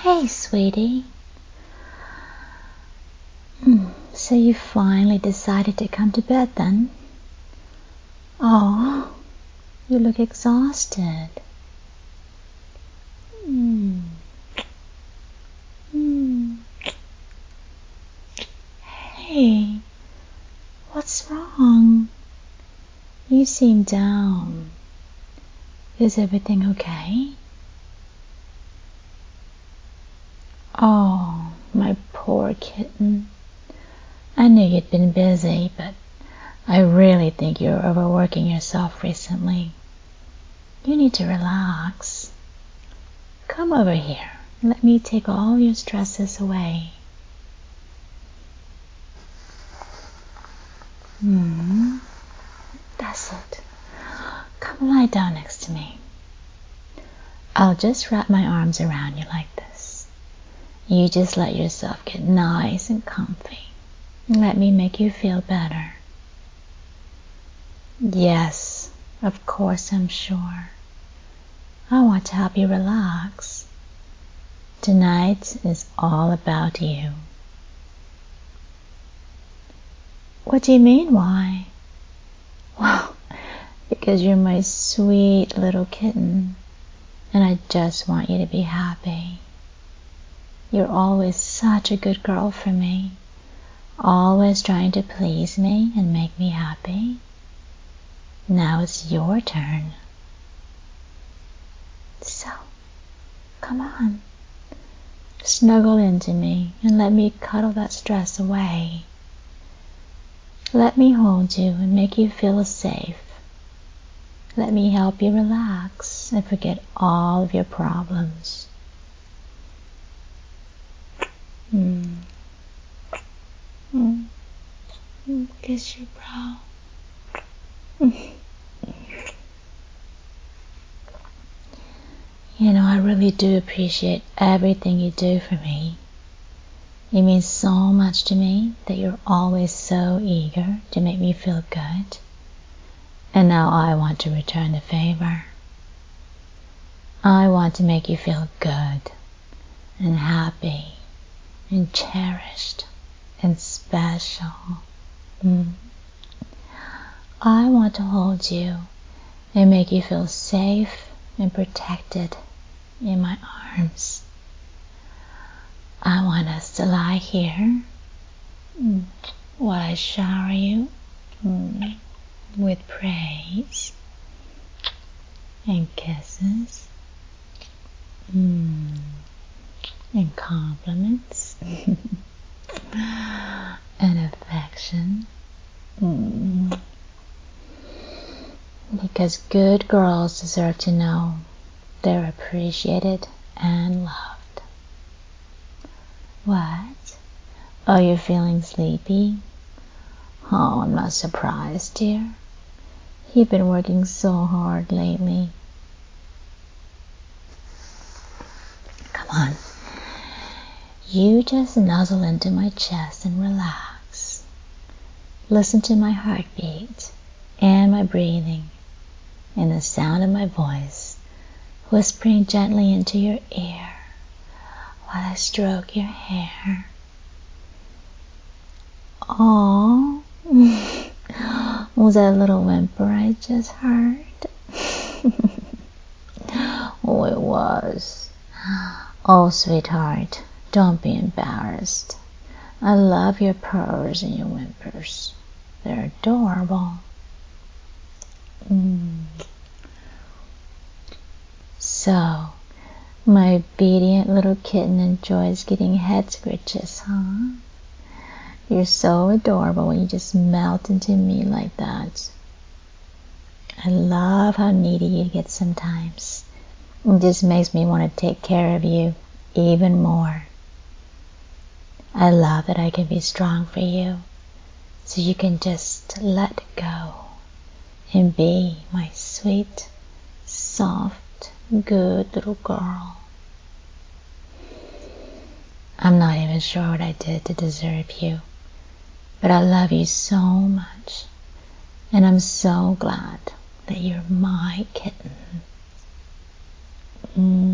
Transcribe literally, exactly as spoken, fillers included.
Hey, sweetie. Hmm, so you finally decided to come to bed then? Oh, you look exhausted. Hmm. Hmm. Hey, what's wrong? You seem down. Is everything okay? Oh, my poor kitten. I knew you'd been busy, but I really think you're overworking yourself recently. You need to relax. Come over here. Let me take all your stresses away. Hmm. That's it. Come lie down next to me. I'll just wrap my arms around you like this. You just let yourself get nice and comfy. Let me make you feel better. Yes, of course, I'm sure. I want to help you relax. Tonight is all about you. What do you mean, why? Well, because you're my sweet little kitten, and I just want you to be happy. You're always such a good girl for me, always trying to please me and make me happy. Now it's your turn. So, come on. Snuggle into me and let me cuddle that stress away. Let me hold you and make you feel safe. Let me help you relax and forget all of your problems. Mm. Mm. Mm. Kiss your brow. You know, I really do appreciate everything you do for me. It means so much to me that you're always so eager to make me feel good. And now I want to return the favor. I want to make you feel good and happy and cherished and special. Mm. I want to hold you and make you feel safe and protected in my arms. I want us to lie here mm, while I shower you mm, with praise and kisses mm, and compliments and affection. Mm. Because good girls deserve to know they're appreciated and loved. What? Are you feeling sleepy? Oh, I'm not surprised, dear. You've been working so hard lately. Come on. You just nuzzle into my chest and relax. Listen to my heartbeat and my breathing and the sound of my voice whispering gently into your ear while I stroke your hair. Aww. Was that a little whimper I just heard? Oh, it was. Oh, sweetheart, don't be embarrassed. I love your purrs and your whimpers. They're adorable. Mm. So, my obedient little kitten enjoys getting head scratches, huh? You're so adorable when you just melt into me like that. I love how needy you get sometimes. It just makes me want to take care of you even more. I love that I can be strong for you, so you can just let go and be my sweet, soft, good little girl. I'm not even sure what I did to deserve you, but I love you so much, and I'm so glad that you're my kitten. Mm.